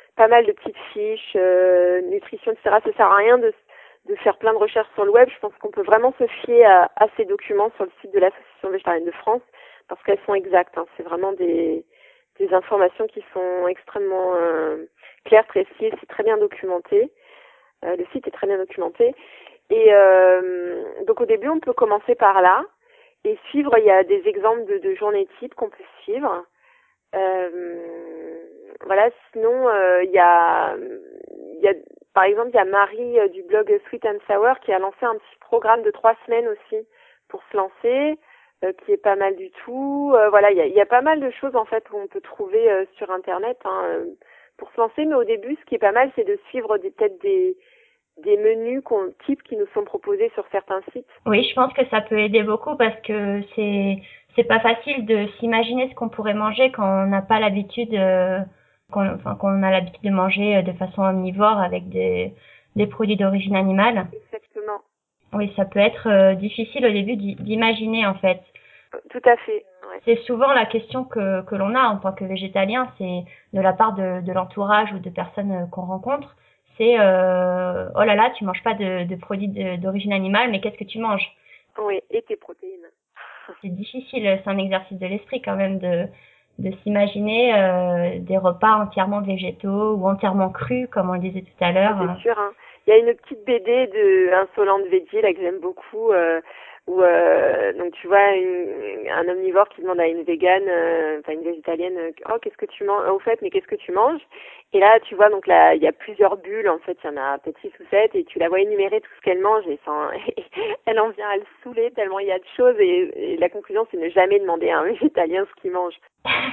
pas mal de petites fiches, euh, nutrition, et cetera. Ça sert à rien de, de faire plein de recherches sur le web. Je pense qu'on peut vraiment se fier à, à ces documents sur le site de l'Association végétarienne de France parce qu'elles sont exactes. Hein. C'est vraiment des, des informations qui sont extrêmement euh, claires, précises, c'est très bien documenté. Euh, le site est très bien documenté. Et euh, donc au début, on peut commencer par là et suivre. Il y a des exemples de, de journées types qu'on peut suivre. Euh, voilà. Sinon, euh, il y a, il y a, par exemple, il y a Marie euh, du blog Sweet and Sour qui a lancé un petit programme de trois semaines aussi pour se lancer, euh, qui est pas mal du tout. Euh, voilà, il y a, il y a pas mal de choses en fait qu'on peut trouver euh, sur Internet hein, euh, pour se lancer. Mais au début, ce qui est pas mal, c'est de suivre des peut-être des des menus qu'on, types qui nous sont proposés sur certains sites. Oui, je pense que ça peut aider beaucoup parce que c'est c'est pas facile de s'imaginer ce qu'on pourrait manger quand on n'a pas l'habitude euh, qu'on enfin qu'on a l'habitude de manger de façon omnivore avec des des produits d'origine animale. Exactement. Oui, ça peut être euh, difficile au début d'i- d'imaginer en fait. Tout à fait. Ouais. C'est souvent la question que que l'on a en tant que végétalien, c'est de la part de de l'entourage ou de personnes qu'on rencontre. C'est euh, oh là là, tu manges pas de, de produits de, d'origine animale, mais qu'est-ce que tu manges? Oui, et tes protéines. C'est difficile, c'est un exercice de l'esprit quand même de de s'imaginer euh, des repas entièrement végétaux ou entièrement crus, comme on le disait tout à l'heure. C'est sûr. Hein. Il y a une petite B D de Insolente Veggie là que j'aime beaucoup, euh, où euh, donc tu vois une, un omnivore qui demande à une végane, euh, enfin une végétalienne, euh, oh qu'est-ce que tu manges au fait, mais qu'est-ce que tu manges? Et là tu vois donc là il y a plusieurs bulles en fait, il y en a peut-être six ou sept et tu la vois énumérer tout ce qu'elle mange et sans, elle en vient à le saouler tellement il y a de choses et, et la conclusion c'est ne jamais demander à un végétalien ce qu'il mange.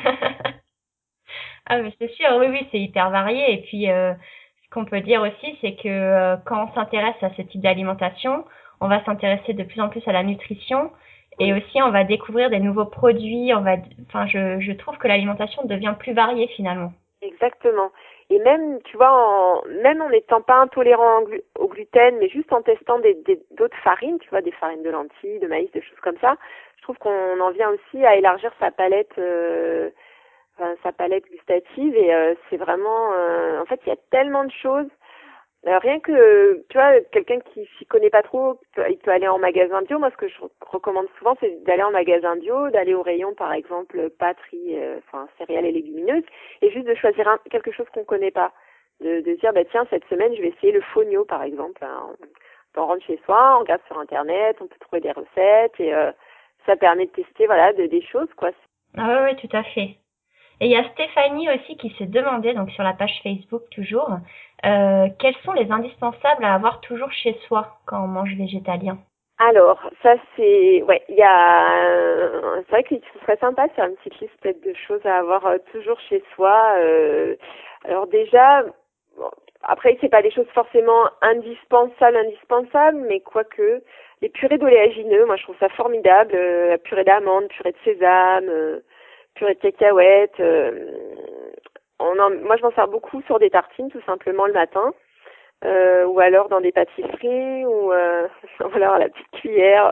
Ah mais c'est sûr, oui oui c'est hyper varié et puis euh, ce qu'on peut dire aussi c'est que euh, quand on s'intéresse à ce type d'alimentation, on va s'intéresser de plus en plus à la nutrition et aussi on va découvrir des nouveaux produits, on va enfin je je trouve que l'alimentation devient plus variée finalement. Exactement. Et même, tu vois, en, même en n'étant pas intolérant au, glu- au gluten, mais juste en testant des, des, d'autres farines, tu vois, des farines de lentilles, de maïs, des choses comme ça, je trouve qu'on en vient aussi à élargir sa palette, euh, enfin, sa palette gustative. Et euh, c'est vraiment, euh, en fait, il y a tellement de choses. Euh, rien que, tu vois, quelqu'un qui s'y connaît pas trop, peut- il peut aller en magasin bio. Moi, ce que je re- recommande souvent, c'est d'aller en magasin bio, d'aller au rayon, par exemple, pâtes, riz, euh, enfin, céréales et légumineuses, et juste de choisir un, quelque chose qu'on connaît pas. De, de dire, bah tiens, cette semaine, je vais essayer le fonio, par exemple. Hein. On, on rentre chez soi, on regarde sur Internet, on peut trouver des recettes, et euh, ça permet de tester, voilà, de, des choses, quoi. Ah ouais, ouais tout à fait. Et il y a Stéphanie aussi qui se demandait, donc sur la page Facebook toujours, euh, quels sont les indispensables à avoir toujours chez soi quand on mange végétalien? Alors, ça c'est, ouais, il y a, euh, c'est vrai que ce serait sympa de faire une petite liste peut-être de choses à avoir euh, toujours chez soi. Euh, alors déjà, bon, après c'est pas des choses forcément indispensables, indispensables, mais quoique les purées d'oléagineux, moi je trouve ça formidable. Euh, la purée d'amandes, purée de sésame, euh, purée de cacahuètes. Euh, on en, moi je m'en sers beaucoup sur des tartines tout simplement le matin. Euh, ou alors dans des pâtisseries, ou euh, ou alors à la petite cuillère.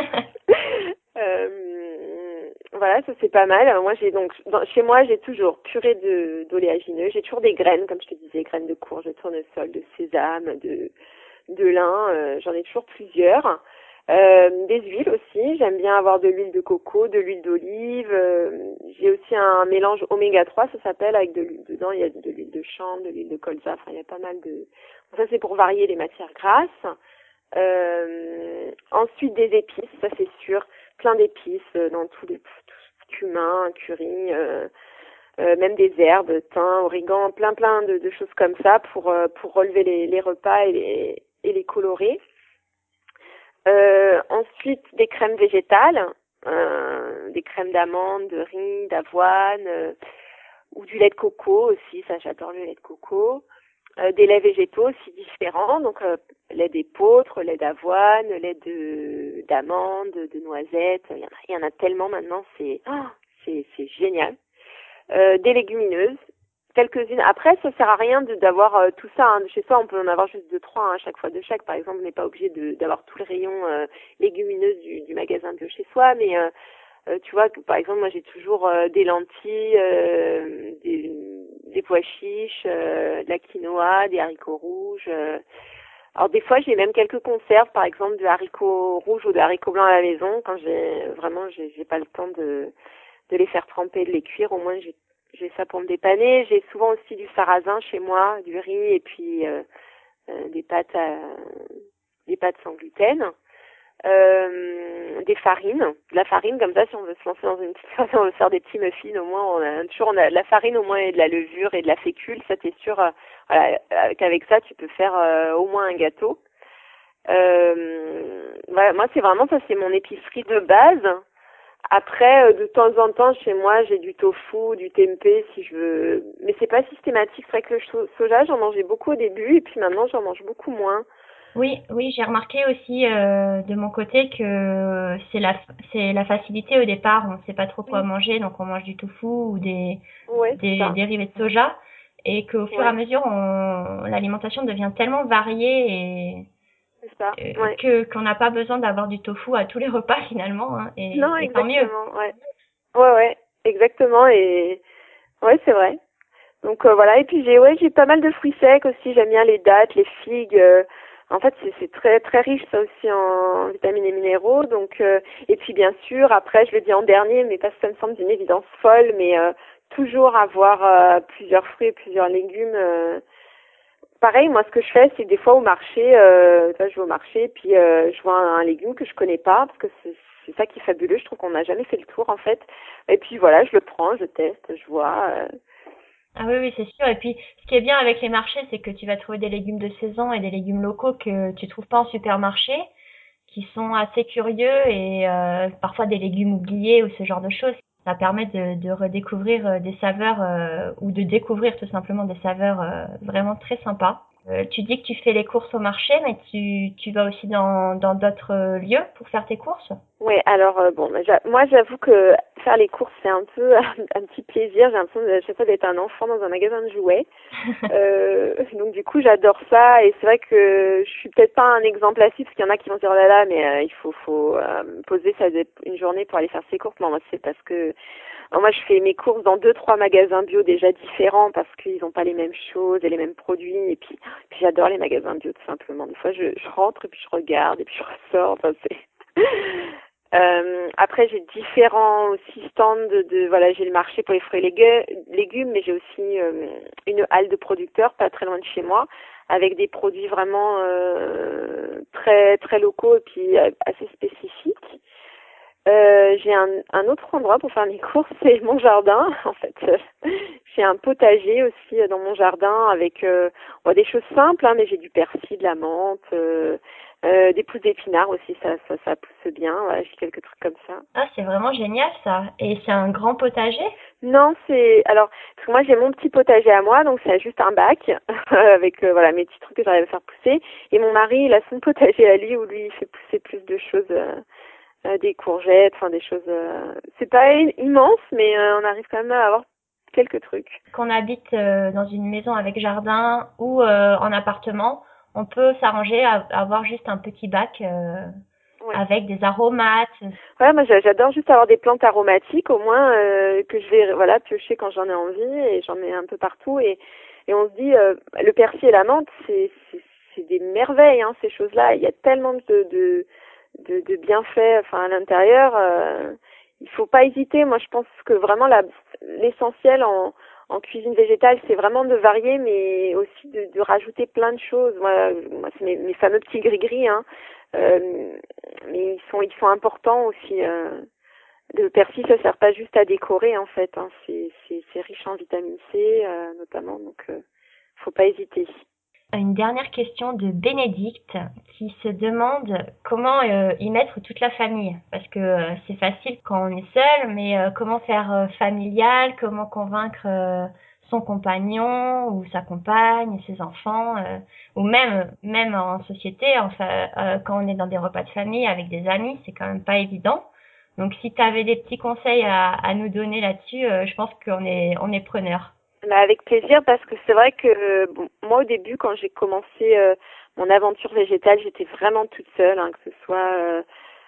euh, voilà, ça c'est pas mal. Alors, moi j'ai donc dans, chez moi j'ai toujours purée de d'oléagineux, j'ai toujours des graines, comme je te disais, graines de courge, de tournesol, de sésame, de de lin, euh, j'en ai toujours plusieurs. Euh, des huiles aussi, j'aime bien avoir de l'huile de coco, de l'huile d'olive. Euh, j'ai aussi un mélange oméga trois, ça s'appelle, avec de l'huile dedans. Il y a de l'huile de chanvre, de l'huile de colza, enfin il y a pas mal de... Ça c'est pour varier les matières grasses. Euh, ensuite des épices, ça c'est sûr, plein d'épices euh, dans tous les tout, cumin, curry, euh, euh, même des herbes, thym, origan, plein plein de, de choses comme ça pour euh, pour relever les, les repas et les et les colorer. Euh, ensuite, des crèmes végétales, euh, des crèmes d'amande, de riz, d'avoine, euh, ou du lait de coco aussi, ça j'adore le lait de coco. Euh, des laits végétaux aussi différents, donc euh, lait d'épeautre, lait d'avoine, lait de d'amande, de noisettes, il y en a, il y en a tellement maintenant, c'est oh, c'est c'est génial. Euh, des légumineuses, quelques-unes. Après, ça sert à rien de, d'avoir euh, tout ça hein. Chez soi. On peut en avoir juste deux, trois hein, à chaque fois de chaque. Par exemple, on n'est pas obligé de, d'avoir tout le rayon euh, légumineuses du, du magasin bio chez soi, mais euh, Euh, tu vois, que, par exemple, moi j'ai toujours euh, des lentilles, euh, des, des pois chiches, euh, de la quinoa, des haricots rouges. Euh. Alors des fois j'ai même quelques conserves, par exemple de haricots rouges ou de haricots blancs à la maison. Quand j'ai vraiment j'ai, j'ai pas le temps de, de les faire tremper, de les cuire, au moins j'ai, j'ai ça pour me dépanner. J'ai souvent aussi du sarrasin chez moi, du riz et puis euh, euh, des pâtes à, des pâtes sans gluten. Euh, des farines, de la farine comme ça si on veut se lancer dans une petite si on veut faire des petits muffins au moins on a toujours on a de la farine au moins et de la levure et de la fécule, ça t'es sûr euh, voilà, euh, qu'avec ça tu peux faire euh, au moins un gâteau. Euh, voilà, moi c'est vraiment ça, c'est mon épicerie de base. Après euh, de temps en temps chez moi j'ai du tofu, du tempeh si je veux, mais c'est pas systématique. C'est vrai que le so- soja j'en mangeais beaucoup au début et puis maintenant j'en mange beaucoup moins. Oui, oui, j'ai remarqué aussi euh, de mon côté que c'est la c'est la facilité au départ. On ne sait pas trop quoi Oui, manger, donc on mange du tofu ou des ouais c'est des ça. dérivés de soja, et qu'au fur et à Ouais, mesure, on, l'alimentation devient tellement variée c'est ça. et euh, Ouais. que qu'on n'a pas besoin d'avoir du tofu à tous les repas finalement, hein, Non, et, et tant mieux. exactement, ouais. Ouais, ouais, exactement, et ouais, c'est vrai. Donc euh, voilà, et puis j'ai ouais, j'ai pas mal de fruits secs aussi, j'aime bien les dattes, les figues. euh, en fait, c'est c'est très très riche ça aussi en vitamines et minéraux. Donc euh, et puis bien sûr, après je le dis en dernier, mais parce que ça me semble d'une évidence folle, mais euh, toujours avoir euh, plusieurs fruits et plusieurs légumes. euh. Pareil, moi ce que je fais, c'est des fois au marché, euh, tu vois, je vais au marché, puis euh, je vois un, un légume que je connais pas, parce que c'est c'est ça qui est fabuleux, je trouve qu'on n'a jamais fait le tour en fait. Et puis voilà, je le prends, je teste, je vois. euh. Ah oui, oui, c'est sûr. Et puis, ce qui est bien avec les marchés, c'est que tu vas trouver des légumes de saison et des légumes locaux que tu trouves pas en supermarché, qui sont assez curieux, et euh, parfois des légumes oubliés ou ce genre de choses. Ça permet de, de redécouvrir euh, des saveurs euh, ou de découvrir tout simplement des saveurs euh, vraiment très sympas. Euh, tu dis que tu fais les courses au marché, mais tu, tu vas aussi dans dans d'autres euh, lieux pour faire tes courses? Ouais, alors euh, bon, bah, j'a- moi j'avoue que faire les courses c'est un peu un, un petit plaisir. J'ai l'impression de, à chaque fois d'être un enfant dans un magasin de jouets. Euh, donc du coup j'adore ça et c'est vrai que je suis peut-être pas un exemple assis parce qu'il y en a qui vont se dire oh là là mais euh, il faut faut euh, poser sa une journée pour aller faire ses courses. Non, moi c'est parce que alors, moi je fais mes courses dans deux trois magasins bio déjà différents parce qu'ils n'ont pas les mêmes choses et les mêmes produits et puis puis j'adore les magasins bio tout simplement. Des fois je, je rentre et puis je regarde et puis je ressors. Enfin c'est Euh, après, j'ai différents aussi stands de, de voilà, j'ai le marché pour les fruits et légu- légumes, mais j'ai aussi euh, une halle de producteurs pas très loin de chez moi, avec des produits vraiment euh, très très locaux et puis euh, assez spécifiques. Euh, j'ai un, un autre endroit pour faire mes courses, c'est mon jardin. En fait, j'ai un potager aussi euh, dans mon jardin avec euh, bon, des choses simples, hein, mais j'ai du persil, de la menthe, euh, euh, des pousses d'épinards aussi, ça, ça, ça pousse bien. Voilà, j'ai quelques trucs comme ça. Ah, c'est vraiment génial ça. Et c'est un grand potager? Non, c'est alors parce que moi j'ai mon petit potager à moi, donc c'est juste un bac avec euh, voilà mes petits trucs que j'arrive à faire pousser. Et mon mari, il a son potager à lui où lui il fait pousser plus de choses. Euh, euh, des courgettes, enfin des choses. Euh... C'est pas immense, mais euh, on arrive quand même à avoir quelques trucs. Qu'on habite euh, dans une maison avec jardin ou euh, en appartement, on peut s'arranger à, à avoir juste un petit bac euh, Ouais. avec des aromates. Ouais, moi j'a- j'adore juste avoir des plantes aromatiques, au moins euh, que je vais voilà piocher quand j'en ai envie et j'en ai un peu partout et et on se dit euh, le persil et la menthe, c'est c'est c'est des merveilles, hein, ces choses-là. Il y a tellement de de de, de bienfaits, enfin à l'intérieur. Euh, il faut pas hésiter. Moi, je pense que vraiment la l'essentiel en en cuisine végétale, c'est vraiment de varier, mais aussi de, de rajouter plein de choses. Moi, moi c'est mes, mes fameux petits gris-gris, hein. Euh, mais ils sont ils sont importants aussi. Euh, le persil, ça sert pas juste à décorer en fait. Hein. C'est c'est c'est riche en vitamine C euh, notamment, donc euh, faut pas hésiter. Une dernière question de Bénédicte qui se demande comment euh, y mettre toute la famille. Parce que euh, c'est facile quand on est seul, mais euh, comment faire euh, familial, comment convaincre euh, son compagnon ou sa compagne, ses enfants, euh, ou même même en société, enfin euh, quand on est dans des repas de famille avec des amis, c'est quand même pas évident. Donc si tu avais des petits conseils à, à nous donner là-dessus, euh, je pense qu'on est on est preneur. Bah, avec plaisir parce que c'est vrai que bon, moi au début quand j'ai commencé euh, mon aventure végétale, j'étais vraiment toute seule, hein, que ce soit euh,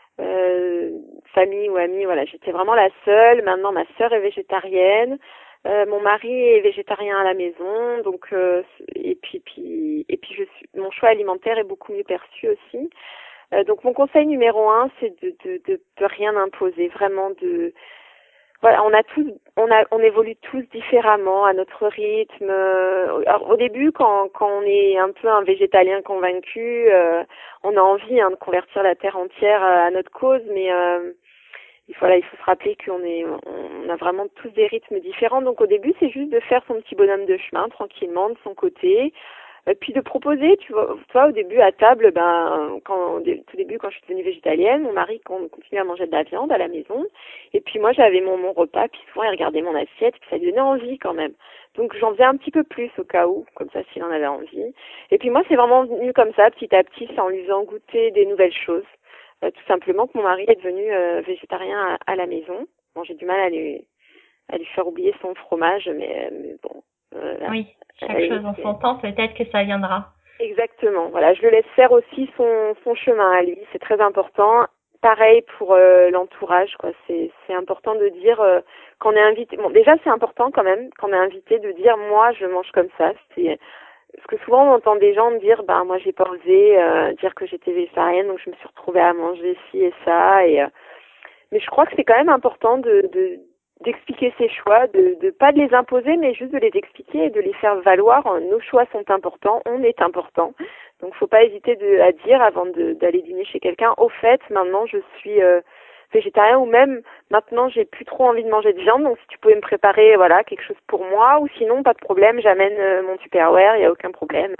euh, famille ou amis. Voilà, j'étais vraiment la seule. Maintenant, ma sœur est végétarienne. Euh, mon mari est végétarien à la maison, donc euh, et puis puis et puis je suis, mon choix alimentaire est beaucoup mieux perçu aussi. Euh, donc mon conseil numéro un, c'est de, de de de rien imposer, vraiment de voilà, on a tous, on a, on évolue tous différemment à notre rythme. Alors, au début, quand quand on est un peu un végétalien convaincu, euh, on a envie hein, de convertir la terre entière à notre cause, mais euh, il faut, voilà, il faut se rappeler qu'on est, on a vraiment tous des rythmes différents. Donc au début, c'est juste de faire son petit bonhomme de chemin tranquillement de son côté. Et puis de proposer, tu vois, toi au début à table, ben quand au tout début quand je suis devenue végétalienne, mon mari continuait à manger de la viande à la maison, et puis moi j'avais mon mon repas, puis souvent il regardait mon assiette, puis ça lui donnait envie quand même. Donc j'en faisais un petit peu plus au cas où, comme ça s'il en avait envie. Et puis moi c'est vraiment venu comme ça, petit à petit, c'est en lui faisant goûter des nouvelles choses. Euh, tout simplement que mon mari est devenu euh, végétarien à, à la maison. Bon, j'ai du mal à lui à lui faire oublier son fromage, mais, mais bon. Euh, là, Oui, chaque chose en son temps, peut-être que ça viendra. Exactement. Voilà, je le laisse faire aussi son son chemin à lui. C'est très important. Pareil pour euh, l'entourage, quoi. C'est c'est important de dire euh, qu'on est invité. Bon, déjà c'est important quand même qu'on est invité de dire moi je mange comme ça. C'est parce que souvent on entend des gens me dire bah moi j'ai pas osé euh, dire que j'étais végétarienne donc je me suis retrouvée à manger ci et ça et euh, mais je crois que c'est quand même important de de d'expliquer ses choix, de de pas de les imposer, mais juste de les expliquer et de les faire valoir. Nos choix sont importants, on est important. Donc faut pas hésiter de, à dire avant de, d'aller dîner chez quelqu'un, au fait, maintenant je suis euh, végétarien ou même maintenant j'ai plus trop envie de manger de viande, donc si tu pouvais me préparer voilà quelque chose pour moi ou sinon pas de problème, j'amène euh, mon Tupperware, il y a aucun problème.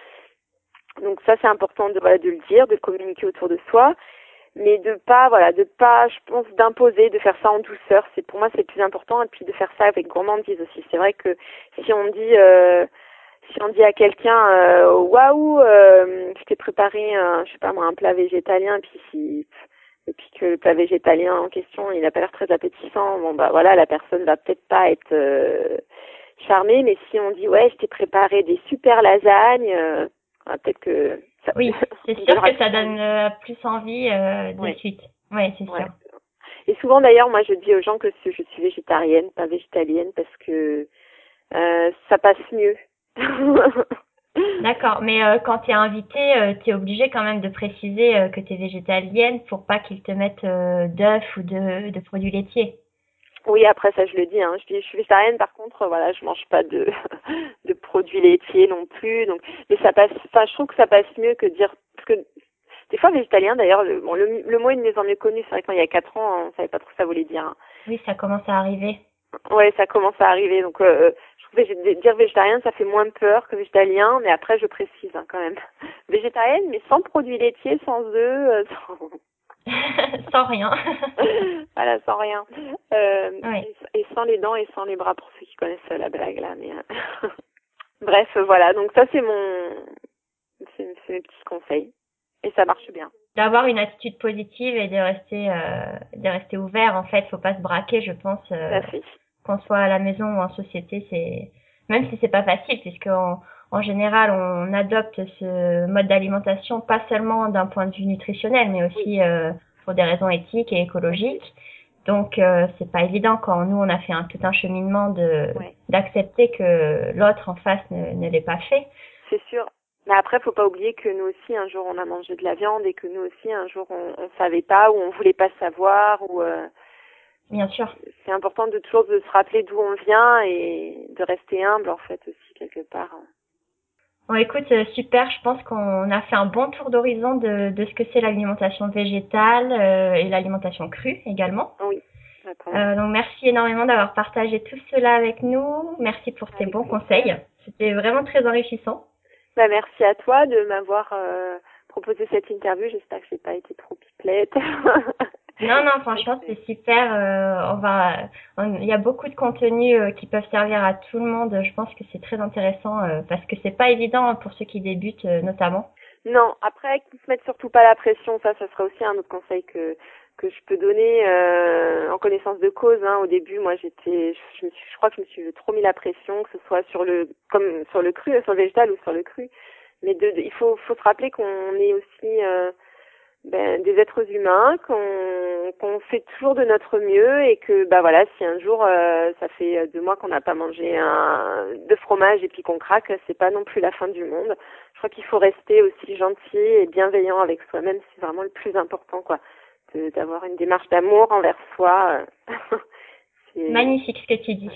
Donc ça c'est important de voilà de le dire, de communiquer autour de soi. Mais de pas voilà de pas je pense d'imposer de faire ça en douceur, c'est pour moi c'est le plus important et puis de faire ça avec gourmandise aussi. C'est vrai que si on dit euh, si on dit à quelqu'un euh, waouh euh, je t'ai préparé un, je sais pas moi un plat végétalien et puis si et puis que le plat végétalien en question il a pas l'air très appétissant, bon bah voilà la personne va peut-être pas être euh, charmée, mais si on dit ouais je t'ai préparé des super lasagnes euh, ah, peut-être que ça, Oui, c'est sûr que ça donne euh, plus envie euh, de ouais. suite. Oui, c'est Ouais. sûr. Et souvent d'ailleurs, moi je dis aux gens que je suis végétarienne, pas végétalienne, parce que euh, ça passe mieux. D'accord, mais euh, quand tu es invité, euh, tu es obligé quand même de préciser euh, que tu es végétalienne pour pas qu'ils te mettent euh, d'œufs ou de, de produits laitiers. Oui, après ça je le dis, hein. Je dis je suis végétarienne, par contre, voilà, je mange pas de de produits laitiers non plus. Donc, mais ça passe. Enfin, je trouve que ça passe mieux que dire parce que des fois végétalien d'ailleurs, le, bon, le, le mot est de mieux en mieux connu. C'est vrai que quand il y a quatre ans, on savait pas trop ce que ça voulait dire. Hein. Oui, ça commence à arriver. Ouais, ça commence à arriver. Donc, euh, je trouve que dire végétarien, ça fait moins peur que végétalien, mais après, je précise hein, quand même. Végétarienne, mais sans produits laitiers, sans œufs, euh, sans... Sans rien. voilà, sans rien. Euh, Oui. et, et sans les dents et sans les bras, pour ceux qui connaissent euh, la blague, là. Mais euh, bref, voilà. Donc ça, c'est mon... C'est, c'est mes petits conseils. Et ça marche bien. D'avoir une attitude positive et de rester, euh, de rester ouvert. En fait, faut pas se braquer, je pense. Euh, qu'on soit à la maison ou en société, c'est même si c'est pas facile, puisque en, en général, on adopte ce mode d'alimentation pas seulement d'un point de vue nutritionnel, mais aussi oui. euh, pour des raisons éthiques et écologiques. Donc, euh, c'est pas évident quand nous on a fait un tout un cheminement de ouais. d'accepter que l'autre en face ne, ne l'ait pas fait. C'est sûr. Mais après, faut pas oublier que nous aussi, un jour, on a mangé de la viande et que nous aussi, un jour, on, on savait pas ou on voulait pas savoir ou. Euh, Bien sûr. C'est important de toujours de se rappeler d'où on vient et de rester humble en fait aussi quelque part. Bon, écoute, euh, super. Je pense qu'on a fait un bon tour d'horizon de, de ce que c'est l'alimentation végétale euh, et l'alimentation crue également. Oui. Euh, donc merci énormément d'avoir partagé tout cela avec nous. Merci pour tes avec bons plaisir. Conseils. C'était vraiment très enrichissant. Bah, merci à toi de m'avoir euh, proposé cette interview. J'espère que j'ai pas été trop pipelette. Non, non, franchement, c'est super. Euh, on va, il y a beaucoup de contenus euh, qui peuvent servir à tout le monde. Je pense que c'est très intéressant euh, parce que c'est pas évident pour ceux qui débutent, euh, notamment. Non, après, qu'ils se mettent surtout pas la pression. Ça, ça serait aussi un autre conseil que que je peux donner euh, en connaissance de cause. Hein. Au début, moi, j'étais, je, me suis, je crois que je me suis trop mis la pression, que ce soit sur le, comme sur le cru, sur le végétal ou sur le cru. Mais de, de, il faut, faut se rappeler qu'on est aussi euh, ben, des êtres humains, qu'on qu'on fait toujours de notre mieux et que bah voilà, si un jour euh, ça fait deux mois qu'on n'a pas mangé un, de fromage et puis qu'on craque, c'est pas non plus la fin du monde. Je crois qu'il faut rester aussi gentil et bienveillant avec soi-même, c'est vraiment le plus important, quoi, de, d'avoir une démarche d'amour envers soi. C'est... Magnifique ce que tu dis.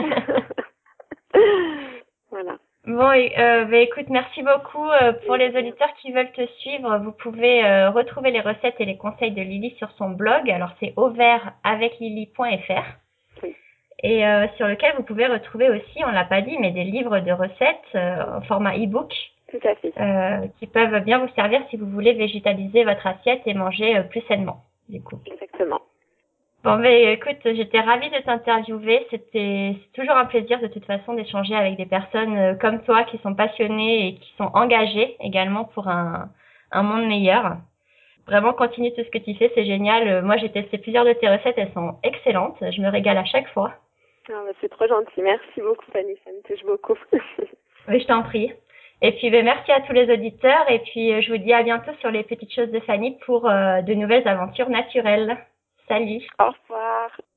Voilà. Bon, euh, bah, écoute, merci beaucoup. Euh, pour les auditeurs qui veulent te suivre, vous pouvez euh, retrouver les recettes et les conseils de Lily sur son blog. Alors, c'est au vert avec lily point f r. Oui. Et euh, sur lequel vous pouvez retrouver aussi, on l'a pas dit, mais des livres de recettes euh, en format e-book. Tout à fait. Euh, qui peuvent bien vous servir si vous voulez végétaliser votre assiette et manger euh, plus sainement, du coup. Exactement. Bon, mais écoute, j'étais ravie de t'interviewer. C'était c'est toujours un plaisir de toute façon d'échanger avec des personnes euh, comme toi qui sont passionnées et qui sont engagées également pour un, un monde meilleur. Vraiment, continue tout ce que tu fais, c'est génial. Euh, Moi, j'ai testé plusieurs de tes recettes, elles sont excellentes. Je me régale à chaque fois. Ah, bah, c'est trop gentil. Merci beaucoup, Fanny. Ça me touche beaucoup. Oui, je t'en prie. Et puis, ben, merci à tous les auditeurs. Et puis, euh, je vous dis à bientôt sur les petites choses de Fanny pour euh, de nouvelles aventures naturelles. Salut. Au revoir.